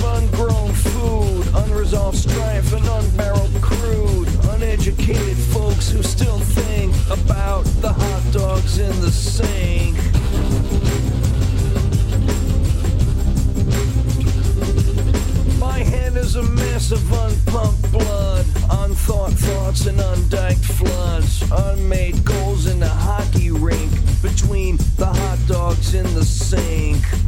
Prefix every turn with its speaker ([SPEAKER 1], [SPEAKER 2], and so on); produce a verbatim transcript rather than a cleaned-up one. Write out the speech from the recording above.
[SPEAKER 1] ungrown food, unresolved strife and unbarreled crude, uneducated folks who still think about the hot dogs in the sink. My head is a mess of unpumped blood, unthought thoughts and undiked floods, unmade goals in a hockey rink between the hot dogs in the sink.